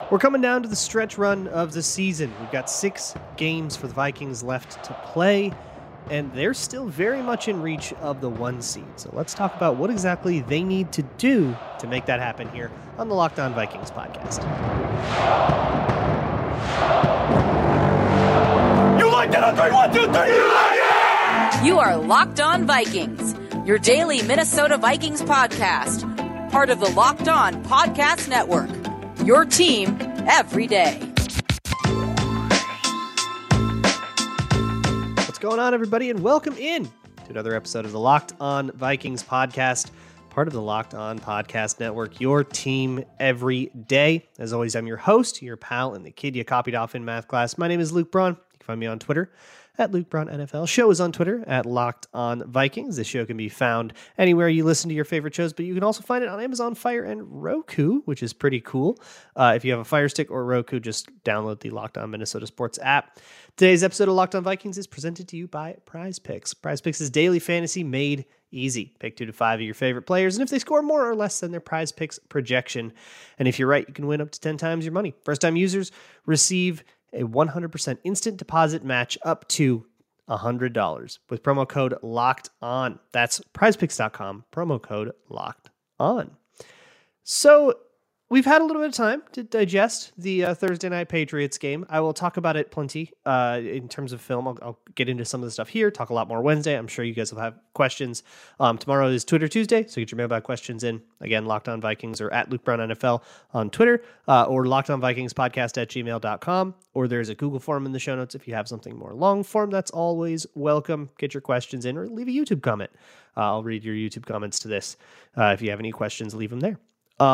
We're coming down to the stretch run of the season. We've got 6 games for the Vikings left to play, and they're still very much in reach of the 1 seed. So let's talk about what exactly they need to do to make that happen here on the Locked On Vikings podcast. You like that on 3, 1, 2, 3, you like it! You are Locked On Vikings, your daily Minnesota Vikings podcast, part of the Locked On Podcast Network. Your team every day. What's going on, everybody, and welcome in to another episode of the Locked On Vikings podcast, part of the Locked On Podcast Network, your team every day. As always, I'm your host, your pal, and the kid you copied off in math class. My name is Luke Braun. You can find me on Twitter at Luke Braun NFL. Show is on Twitter at Locked On Vikings. This show can be found anywhere you listen to your favorite shows, but you can also find it on Amazon Fire and Roku, which is pretty cool. If you have a Fire Stick or Roku, just download the Locked On Minnesota Sports app. Today's episode of Locked On Vikings is presented to you by Prize Picks. Prize Picks is daily fantasy made easy. Pick 2 to 5 of your favorite players, and if they score more or less than their Prize Picks projection, and if you're right, you can win up to 10 times your money. First-time users receive a 100% instant deposit match up to $100 with promo code Locked On. That's prizepicks.com, promo code Locked On. So we've had a little bit of time to digest the Thursday Night Patriots game. I will talk about it plenty in terms of film. I'll get into some of the stuff here, talk a lot more Wednesday. I'm sure you guys will have questions. Tomorrow is Twitter Tuesday, so get your mailbag questions in. Again, Locked On Vikings or at Luke Braun NFL on Twitter or lockedonvikingspodcast@gmail.com. Or there's a Google form in the show notes if you have something more long form. That's always welcome. Get your questions in or leave a YouTube comment. I'll read your YouTube comments to this. If you have any questions, leave them there.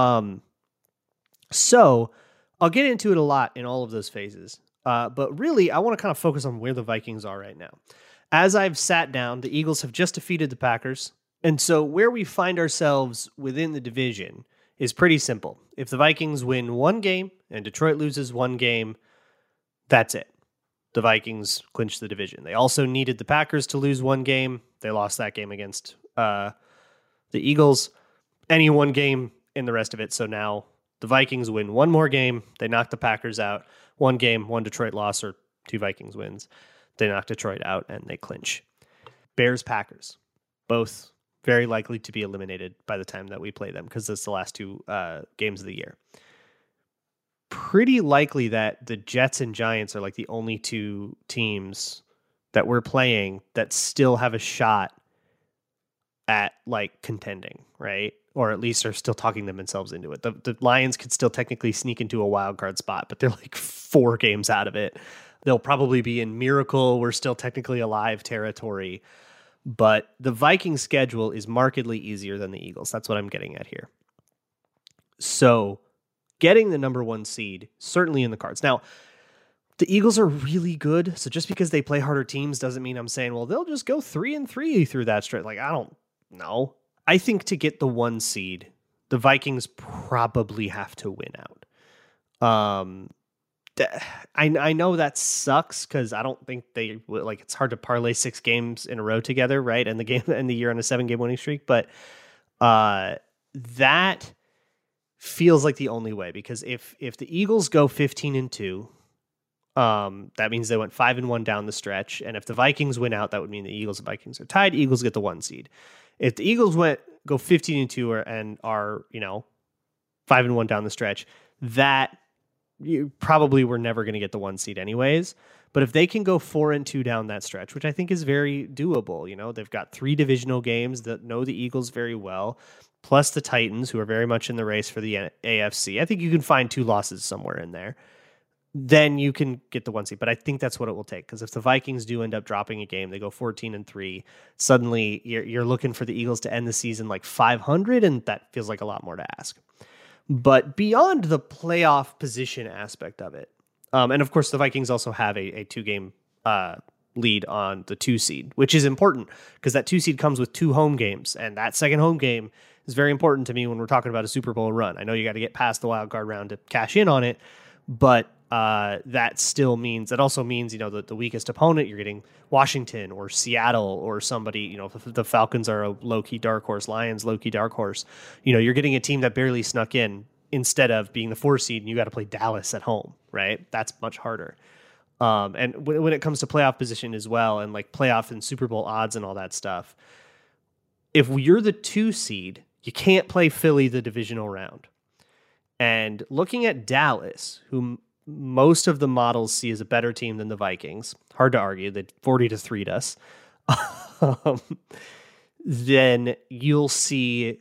So I'll get into it a lot in all of those phases. But really, I want to kind of focus on where the Vikings are right now. As I've sat down, the Eagles have just defeated the Packers. And so where we find ourselves within the division is pretty simple. If the Vikings win 1 game and Detroit loses 1 game, that's it. The Vikings clinch the division. They also needed the Packers to lose 1 game. They lost that game against the Eagles. Any 1 game in the rest of it. So now the Vikings win 1 more game. They knock the Packers out. 1 game, 1 Detroit loss, or 2 Vikings wins. They knock Detroit out and they clinch. Bears, Packers, both very likely to be eliminated by the time that we play them because it's the last 2 games of the year. Pretty likely that the Jets and Giants are like the only 2 teams that we're playing that still have a shot at like contending, right? Or at least are still talking themselves into it. The Lions could still technically sneak into a wild card spot, but they're like 4 games out of it. They'll probably be in miracle, we're still technically alive territory. But the Vikings schedule is markedly easier than the Eagles. That's what I'm getting at here. So getting the number 1 seed, certainly in the cards. Now, the Eagles are really good. So just because they play harder teams doesn't mean I'm saying, well, they'll just go 3-3 through that stretch. Like, I don't know. I think to get the 1 seed, the Vikings probably have to win out. I know that sucks because I don't think they like. It's hard to parlay 6 games in a row together, right? And the year on a 7-game winning streak, but that feels like the only way because if the Eagles go 15-2, that means they went 5-1 down the stretch, and if the Vikings win out, that would mean the Eagles and Vikings are tied. Eagles get the 1 seed. If the Eagles go 15-2 and are 5-1 down the stretch, that you probably were never going to get the 1 seed anyways. But if they can go 4-2 down that stretch, which I think is very doable, they've got 3 divisional games that know the Eagles very well, plus the Titans, who are very much in the race for the AFC. I think you can find 2 losses somewhere in there. Then you can get the 1 seed. But I think that's what it will take. Because if the Vikings do end up dropping a game, they go 14-3, suddenly you're looking for the Eagles to end the season like 500, and that feels like a lot more to ask. But beyond the playoff position aspect of it, and of course the Vikings also have a 2-game lead on the 2 seed, which is important because that 2 seed comes with 2 home games, and that second home game is very important to me when we're talking about a Super Bowl run. I know you got to get past the wild card round to cash in on it, but that also means the weakest opponent, you're getting Washington or Seattle or somebody, the Falcons are a low-key dark horse, Lions low-key dark horse, you're getting a team that barely snuck in. instead of being the 4 seed and you got to play Dallas at home, right? That's much harder. And when it comes to playoff position as well, and like playoff and Super Bowl odds and all that stuff, if you're the 2 seed, you can't play Philly the divisional round. And looking at Dallas, who most of the models see as a better team than the Vikings, hard to argue, they 40-3'd us, then you'll see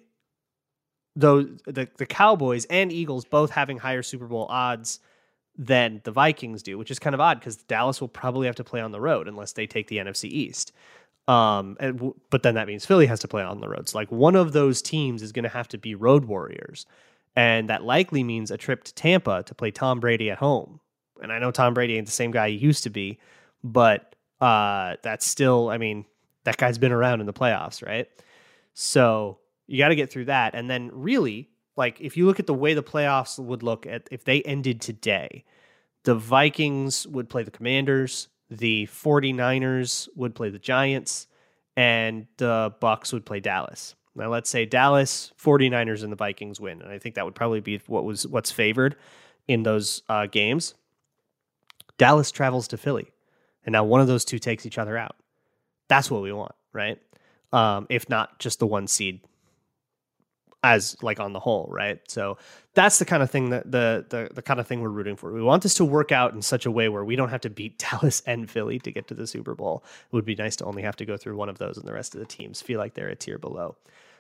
the Cowboys and Eagles both having higher Super Bowl odds than the Vikings do, which is kind of odd because Dallas will probably have to play on the road unless they take the NFC East. But then that means Philly has to play on the road. So like one of those teams is going to have to be road warriors. And that likely means a trip to Tampa to play Tom Brady at home. And I know Tom Brady ain't the same guy he used to be, but that's still, I mean, that guy's been around in the playoffs, right? So you got to get through that. And then really, like if you look at the way the playoffs would look at if they ended today, the Vikings would play the Commanders, the 49ers would play the Giants, and the Bucks would play Dallas. Now let's say Dallas, 49ers, and the Vikings win. And I think that would probably be what's favored in those games. Dallas travels to Philly. And now one of those two takes each other out. That's what we want, right? If not just the 1 seed as like on the whole, right? So that's the kind of thing that the kind of thing we're rooting for. We want this to work out in such a way where we don't have to beat Dallas and Philly to get to the Super Bowl. It would be nice to only have to go through one of those and the rest of the teams feel like they're a tier below.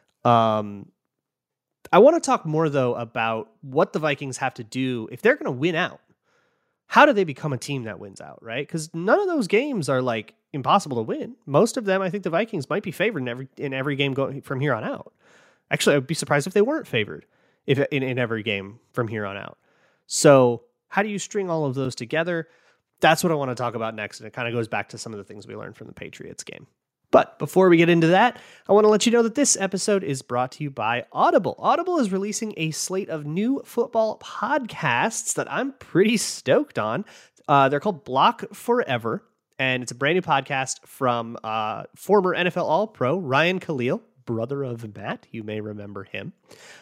I want to talk more though about what the Vikings have to do if they're going to win out. How do they become a team that wins out, right? Because none of those games are like impossible to win. Most of them, I think the Vikings might be favored in every game going from here on out. Actually, I would be surprised if they weren't favored if in every game from here on out. So how do you string all of those together? That's what I want to talk about next. And it kind of goes back to some of the things we learned from the Patriots game. But before we get into that, I want to let you know that this episode is brought to you by Audible. Audible is releasing a slate of new football podcasts that I'm pretty stoked on. They're called Block Forever, and it's a brand new podcast from former NFL All-Pro Ryan Khalil, brother of Matt. You may remember him.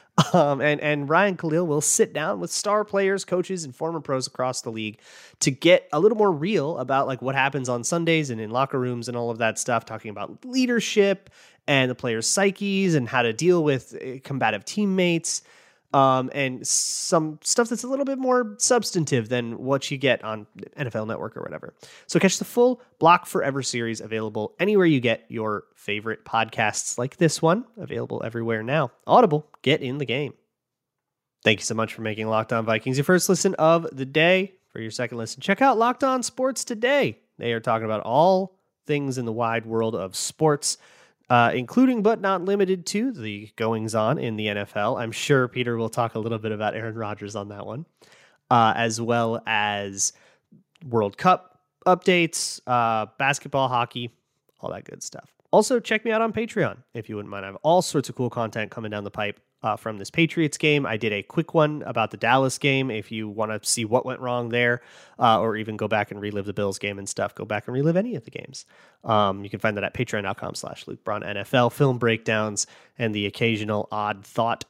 And Ryan Khalil will sit down with star players, coaches, and former pros across the league to get a little more real about like what happens on Sundays and in locker rooms and all of that stuff, talking about leadership and the players' psyches and how to deal with combative teammates, and some stuff that's a little bit more substantive than what you get on NFL Network or whatever. So catch the full Block Forever series available anywhere you get your favorite podcasts like this one, available everywhere now. Audible, get in the game. Thank you so much for making Locked On Vikings your first listen of the day. For your second listen, check out Locked On Sports Today. They are talking about all things in the wide world of sports, including but not limited to the goings-on in the NFL. I'm sure Peter will talk a little bit about Aaron Rodgers on that one, as well as World Cup updates, basketball, hockey, all that good stuff. Also, check me out on Patreon, if you wouldn't mind. I have all sorts of cool content coming down the pipe from this Patriots game. I did a quick one about the Dallas game. If you want to see what went wrong there, or even go back and relive the Bills game and stuff, go back and relive any of the games. You can find that at patreon.com/LukeBraunNFL, film breakdowns, and the occasional odd thought.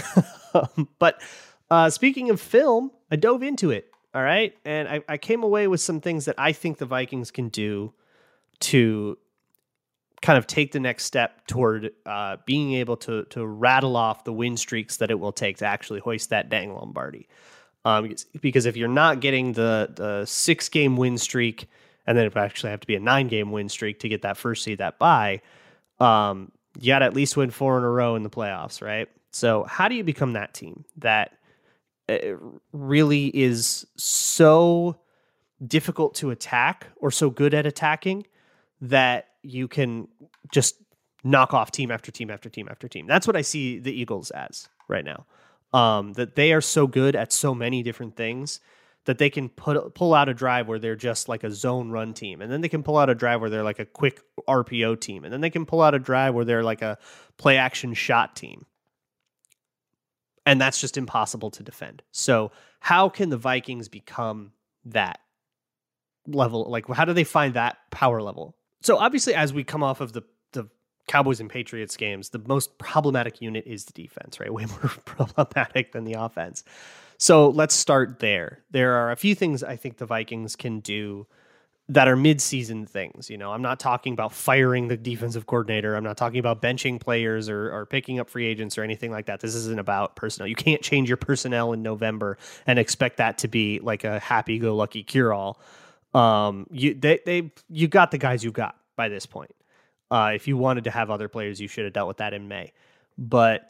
But speaking of film, I dove into it, all right? And I came away with some things that I think the Vikings can do to kind of take the next step toward being able to rattle off the win streaks that it will take to actually hoist that dang Lombardi. Because if you're not getting the 6-game win streak, and then it would actually have to be a 9-game win streak to get that first seed, that bye, you got to at least win 4 in a row in the playoffs, right? So how do you become that team that really is so difficult to attack or so good at attacking that you can just knock off team after team after team after team? That's what I see the Eagles as right now. That they are so good at so many different things that they can pull out a drive where they're just like a zone run team. And then they can pull out a drive where they're like a quick RPO team. And then they can pull out a drive where they're like a play action shot team. And that's just impossible to defend. So how can the Vikings become that level? Like, how do they find that power level? So obviously, as we come off of the Cowboys and Patriots games, the most problematic unit is the defense, right? Way more problematic than the offense. So let's start there. There are a few things I think the Vikings can do that are mid-season things. I'm not talking about firing the defensive coordinator. I'm not talking about benching players or picking up free agents or anything like that. This isn't about personnel. You can't change your personnel in November and expect that to be like a happy-go-lucky cure-all. You got the guys you got by this point. If you wanted to have other players, you should have dealt with that in May. But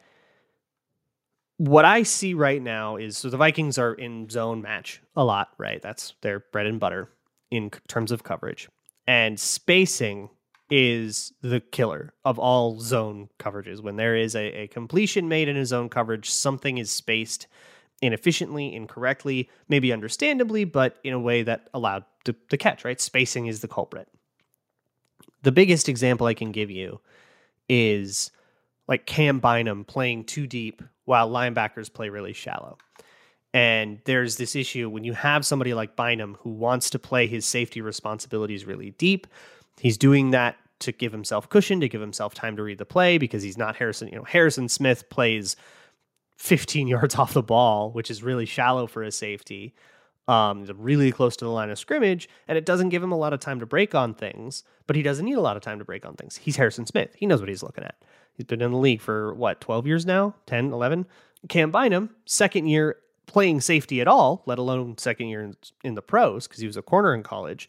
what I see right now is, so the Vikings are in zone match a lot, right? That's their bread and butter in terms of coverage. And spacing is the killer of all zone coverages. When there is a completion made in a zone coverage, something is spaced inefficiently, incorrectly, maybe understandably, but in a way that allowed the catch, right? Spacing is the culprit. The biggest example I can give you is like Cam Bynum playing too deep while linebackers play really shallow. And there's this issue when you have somebody like Bynum who wants to play his safety responsibilities really deep. He's doing that to give himself cushion, to give himself time to read the play, because he's not Harrison. Harrison Smith plays 15 yards off the ball, which is really shallow for a safety. Really close to the line of scrimmage, and it doesn't give him a lot of time to break on things, but he doesn't need a lot of time to break on things. He's Harrison Smith. He knows what he's looking at. He's been in the league for 12 years now, 10, 11. Cam Bynum, second year playing safety at all, let alone second year in the pros, because he was a corner in college,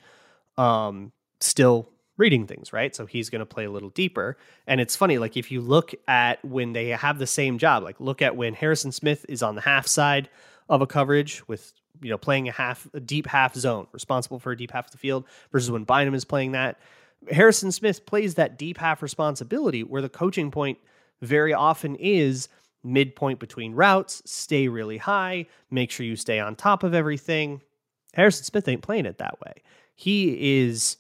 still reading things, right? So he's going to play a little deeper. And it's funny, like if you look at when they have the same job, like look at when Harrison Smith is on the half side of a coverage with, playing a deep half zone, responsible for a deep half of the field, versus when Bynum is playing that. Harrison Smith plays that deep half responsibility where the coaching point very often is midpoint between routes, stay really high, make sure you stay on top of everything. Harrison Smith ain't playing it that way. He is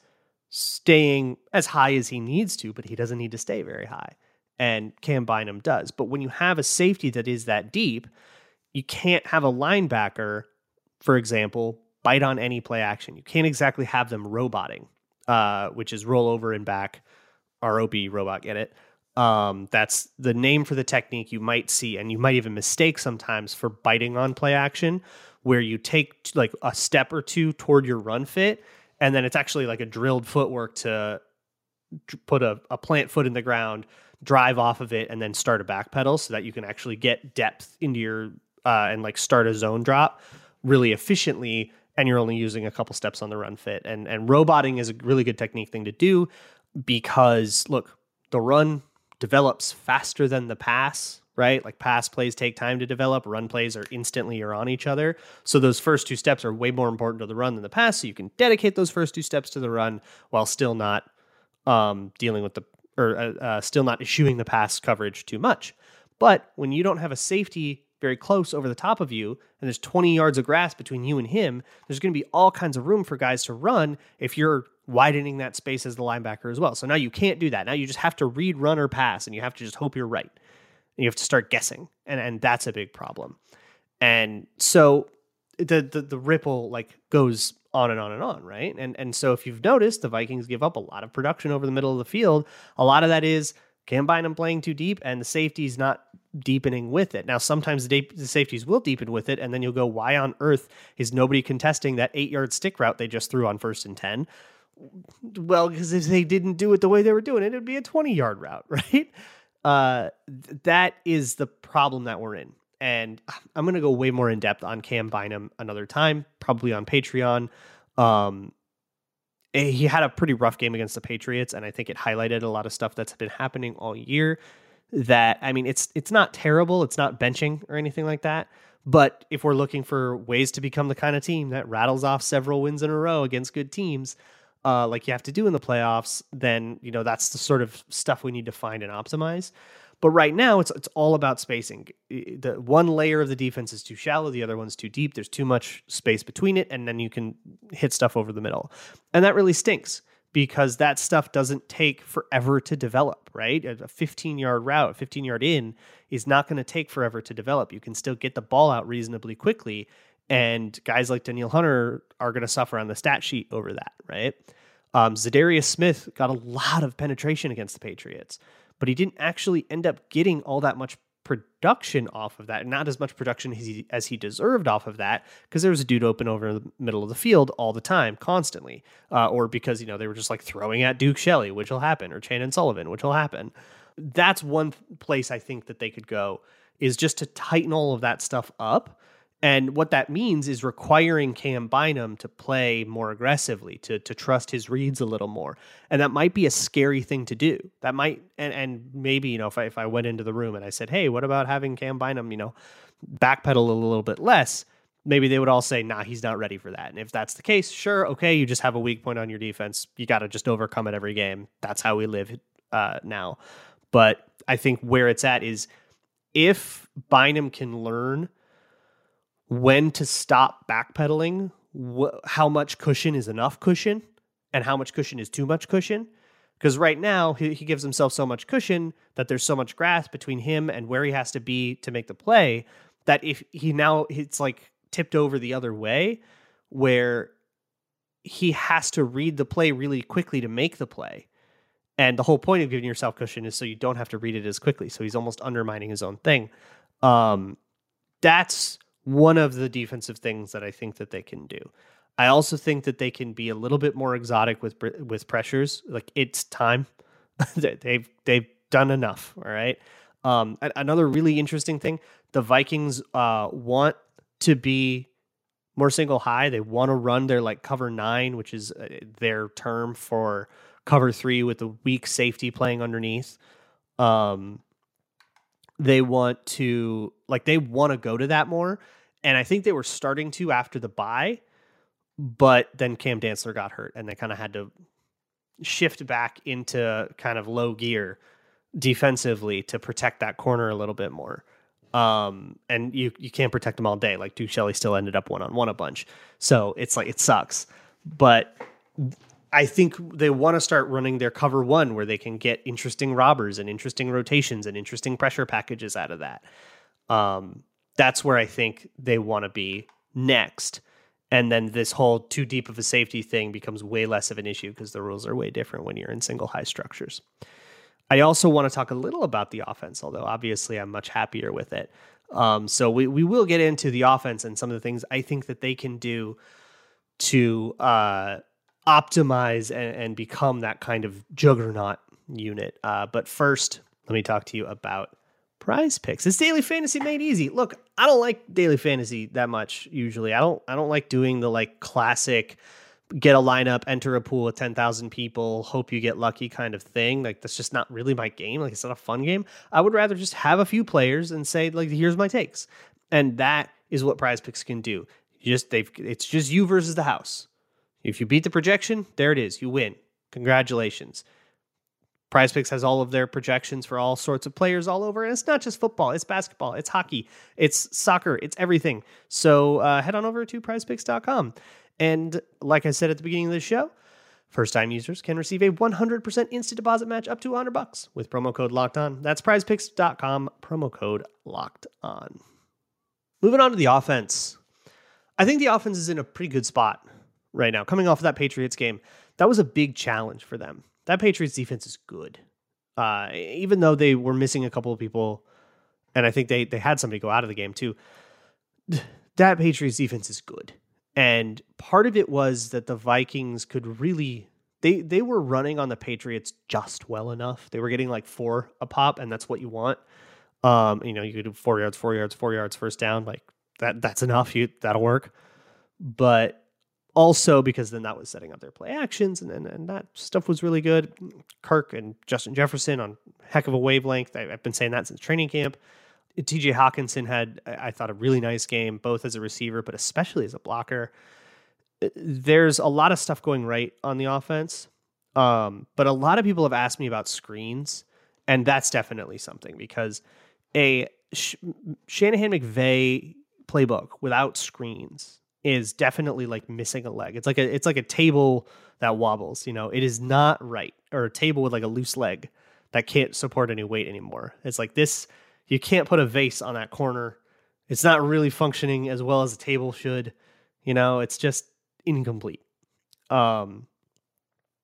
staying as high as he needs to, but he doesn't need to stay very high. And Cam Bynum does. But when you have a safety that is that deep, you can't have a linebacker, for example, bite on any play action. You can't exactly have them roboting, which is roll over and back, ROB, robot, get it? That's the name for the technique you might see, and you might even mistake sometimes for biting on play action, where you take like a step or two toward your run fit, and then it's actually like a drilled footwork to put a plant foot in the ground, drive off of it, and then start a back pedal so that you can actually get depth into your and like start a zone drop really efficiently, and you're only using a couple steps on the run fit. And roboting is a really good technique thing to do because, look, the run develops faster than the pass, right? Like pass plays take time to develop, run plays are instantly you're on each other. So those first two steps are way more important to the run than the pass, so you can dedicate those first two steps to the run while still not dealing with still not issuing the pass coverage too much. But when you don't have a safety very close over the top of you, and there's 20 yards of grass between you and him, there's going to be all kinds of room for guys to run if you're widening that space as the linebacker as well. So now you can't do that. Now you just have to read, run, or pass, and you have to just hope you're right. And you have to start guessing, and that's a big problem. And so the ripple like goes on and on and on, right? And so if you've noticed, the Vikings give up a lot of production over the middle of the field. A lot of that is Cam Bynum playing too deep and the safety's not deepening with it. Now, sometimes the safeties will deepen with it, and then you'll go, why on earth is nobody contesting that 8-yard stick route they just threw on 1st and 10? Well, because if they didn't do it the way they were doing it, it'd be a 20-yard route, right? That is the problem that we're in. And I'm going to go way more in depth on Cam Bynum another time, probably on Patreon. He had a pretty rough game against the Patriots, and I think it highlighted a lot of stuff that's been happening all year. That, I mean, it's not terrible. It's not benching or anything like that. But if we're looking for ways to become the kind of team that rattles off several wins in a row against good teams, like you have to do in the playoffs, then, you know, that's the sort of stuff we need to find and optimize. But right now, it's all about spacing. The one layer of the defense is too shallow, the other one's too deep. There's too much space between it, and then you can hit stuff over the middle. And that really stinks because that stuff doesn't take forever to develop, right? A 15-yard route, 15-yard in is not going to take forever to develop. You can still get the ball out reasonably quickly, and guys like Danielle Hunter are going to suffer on the stat sheet over that, right? Zadarius Smith got a lot of penetration against the Patriots, but he didn't actually end up getting all that much production off of that, not as much production as he deserved off of that, because there was a dude open over in the middle of the field all the time, constantly, or because they were just like throwing at Duke Shelley, which will happen, or Chandon Sullivan, which will happen. That's one place I think that they could go, is just to tighten all of that stuff up. And what that means is requiring Cam Bynum to play more aggressively, to trust his reads a little more. And that might be a scary thing to do. That might, and maybe, if I went into the room and I said, hey, what about having Cam Bynum, backpedal a little bit less? Maybe they would all say, nah, he's not ready for that. And if that's the case, sure, okay, you just have a weak point on your defense. You got to just overcome it every game. That's how we live now. But I think where it's at is, if Bynum can learn when to stop backpedaling, how much cushion is enough cushion and how much cushion is too much cushion. Because right now he gives himself so much cushion that there's so much grass between him and where he has to be to make the play, that if it's like tipped over the other way, where he has to read the play really quickly to make the play. And the whole point of giving yourself cushion is so you don't have to read it as quickly. So he's almost undermining his own thing. That's one of the defensive things that I think that they can do. I also think that they can be a little bit more exotic with pressures. Like, it's time. they've done enough. All right. Another really interesting thing, the Vikings want to be more single high. They want to run their cover 9, which is their term for cover 3 with the weak safety playing underneath. They want to go to that more. And I think they were starting to after the bye, but then Cam Dantzler got hurt and they kind of had to shift back into kind of low gear defensively to protect that corner a little bit more. And you can't protect them all day. Like, Duke Shelley still ended up one-on-one a bunch. So it's it sucks. But I think they want to start running their cover 1 where they can get interesting robbers and interesting rotations and interesting pressure packages out of that. That's where I think they want to be next. And then this whole too deep of a safety thing becomes way less of an issue because the rules are way different when you're in single high structures. I also want to talk a little about the offense, although obviously I'm much happier with it. So we will get into the offense and some of the things I think that they can do to optimize and become that kind of juggernaut unit. But first, let me talk to you about Prize Picks. It's daily fantasy made easy. Look, I don't like daily fantasy that much usually. I don't like doing the classic get a lineup, enter a pool of 10,000 people, hope you get lucky kind of thing. That's just not really my game. It's not a fun game. I would rather just have a few players and say, here's my takes. And that is what Prize Picks can do. It's just you versus the house. If you beat the projection, there it is. You win. Congratulations. Prize Picks has all of their projections for all sorts of players all over. And it's not just football. It's basketball. It's hockey. It's soccer. It's everything. So head on over to prizepicks.com. And like I said at the beginning of the show, first-time users can receive a 100% instant deposit match up to $100 with promo code LOCKEDON. That's prizepicks.com, promo code LOCKEDON. Moving on to the offense. I think the offense is in a pretty good spot right now. Coming off of that Patriots game, that was a big challenge for them. That Patriots defense is good. Even though they were missing a couple of people, and I think they had somebody go out of the game too, that Patriots defense is good. And part of it was that the Vikings could really, they were running on the Patriots just well enough. They were getting 4 a pop, and that's what you want. You could do 4 yards, 4 yards, 4 yards, first down. That's enough. That'll work. But also because then that was setting up their play actions, and that stuff was really good. Kirk and Justin Jefferson on heck of a wavelength. I've been saying that since training camp. TJ Hawkinson had, I thought, a really nice game, both as a receiver, but especially as a blocker. There's a lot of stuff going right on the offense. But a lot of people have asked me about screens, and that's definitely something, because a Shanahan McVay playbook without screens is definitely missing a leg. It's like a table that wobbles, it is not right, or a table with a loose leg that can't support any weight anymore. It's like this. You can't put a vase on that corner. It's not really functioning as well as a table should. It's just incomplete.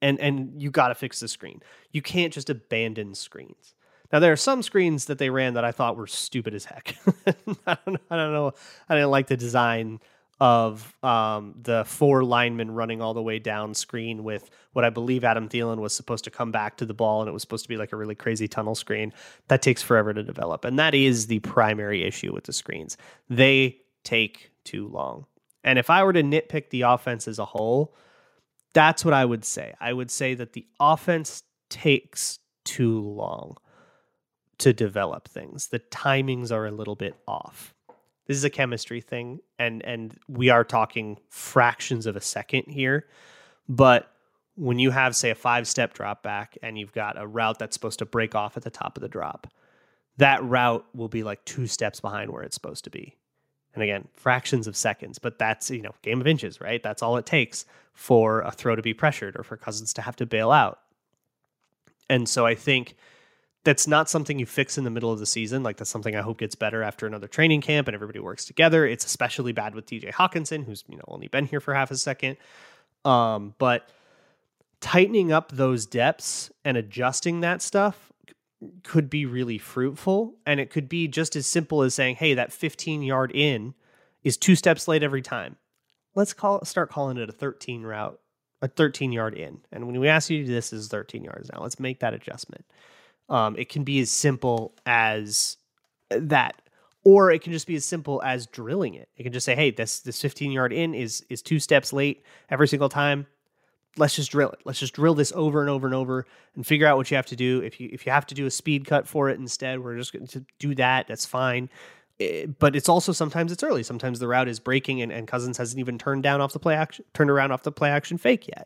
and you got to fix the screen. You can't just abandon screens. Now, there are some screens that they ran that I thought were stupid as heck. I don't know. I didn't like the design of the 4 linemen running all the way down screen with what I believe Adam Thielen was supposed to come back to the ball, and it was supposed to be like a really crazy tunnel screen. That takes forever to develop, and that is the primary issue with the screens. They take too long. And if I were to nitpick the offense as a whole, that's what I would say. I would say that the offense takes too long to develop things. The timings are a little bit off. This is a chemistry thing, and we are talking fractions of a second here. But when you have, say, a 5-step drop back and you've got a route that's supposed to break off at the top of the drop, that route will be like 2 steps behind where it's supposed to be. And again, fractions of seconds, but that's, game of inches, right? That's all it takes for a throw to be pressured or for Cousins to have to bail out. And so I think that's not something you fix in the middle of the season. Like, that's something I hope gets better after another training camp and everybody works together. It's especially bad with TJ Hawkinson, who's only been here for half a second. But tightening up those depths and adjusting that stuff could be really fruitful. And it could be just as simple as saying, hey, that 15-yard in is 2 steps late every time. Let's start calling it a 13 route, a 13-yard in. And when we ask you to do this is 13 yards now, let's make that adjustment. It can be as simple as that, or it can just be as simple as drilling it. You can just say, hey, this 15-yard in is 2 steps late every single time. Let's just drill it. Let's just drill this over and over and over and figure out what you have to do. If you have to do a speed cut for it instead, we're just going to do that. That's fine. But it's also sometimes it's early. Sometimes the route is breaking and Cousins hasn't even turned around off the play action fake yet.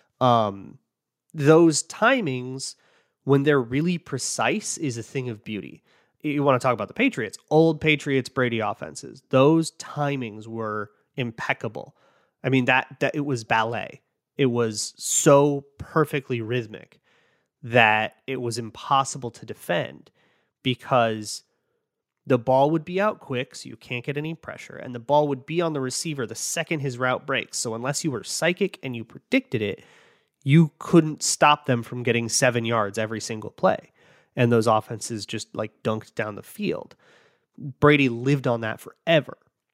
Those timings, when they're really precise, is a thing of beauty. You want to talk about the Patriots, old Patriots Brady offenses. Those timings were impeccable. I mean, that it was ballet. It was so perfectly rhythmic that it was impossible to defend because the ball would be out quick, so you can't get any pressure, and the ball would be on the receiver the second his route breaks. So unless you were psychic and you predicted it, you couldn't stop them from getting 7 yards every single play. And those offenses just like dunked down the field. Brady lived on that forever,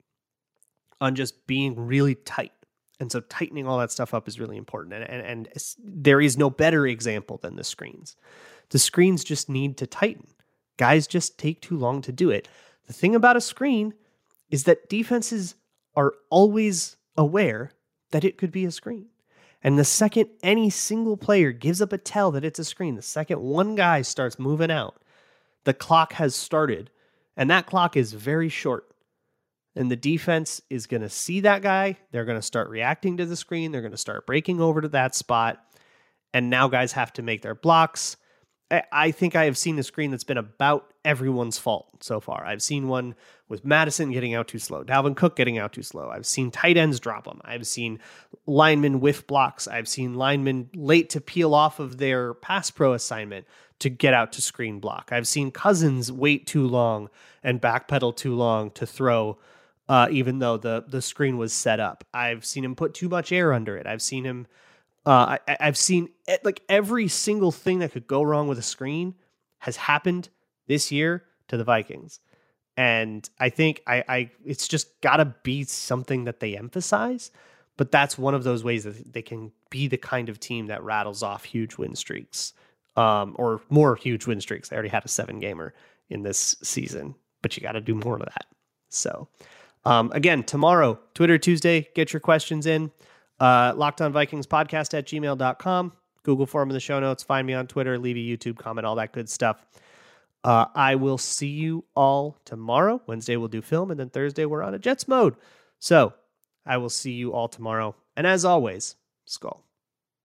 on just being really tight. And so tightening all that stuff up is really important. And there is no better example than the screens. The screens just need to tighten. Guys just take too long to do it. The thing about a screen is that defenses are always aware that it could be a screen. And the second any single player gives up a tell that it's a screen, the second one guy starts moving out, the clock has started. And that clock is very short. And the defense is going to see that guy. They're going to start reacting to the screen. They're going to start breaking over to that spot. And now guys have to make their blocks. I think I have seen a screen that's been about everyone's fault so far. I've seen one with Madison getting out too slow, Dalvin Cook getting out too slow. I've seen tight ends drop them. I've seen linemen whiff blocks. I've seen linemen late to peel off of their pass pro assignment to get out to screen block. I've seen Cousins wait too long and backpedal too long to throw, even though the screen was set up. I've seen him put too much air under it. I've seen him. I've seen like every single thing that could go wrong with a screen has happened this year to the Vikings. And I think it's just got to be something that they emphasize. But that's one of those ways that they can be the kind of team that rattles off huge win streaks, or more huge win streaks. They already had a 7-gamer in this season, but you got to do more of that. So again, tomorrow, Twitter Tuesday, get your questions in. LockedOnVikingsPodcast@gmail.com. Google form in the show notes. Find me on Twitter. Leave a YouTube comment, all that good stuff. I will see you all tomorrow. Wednesday we'll do film, and then Thursday we're on a Jets mode. So I will see you all tomorrow. And as always, Skull.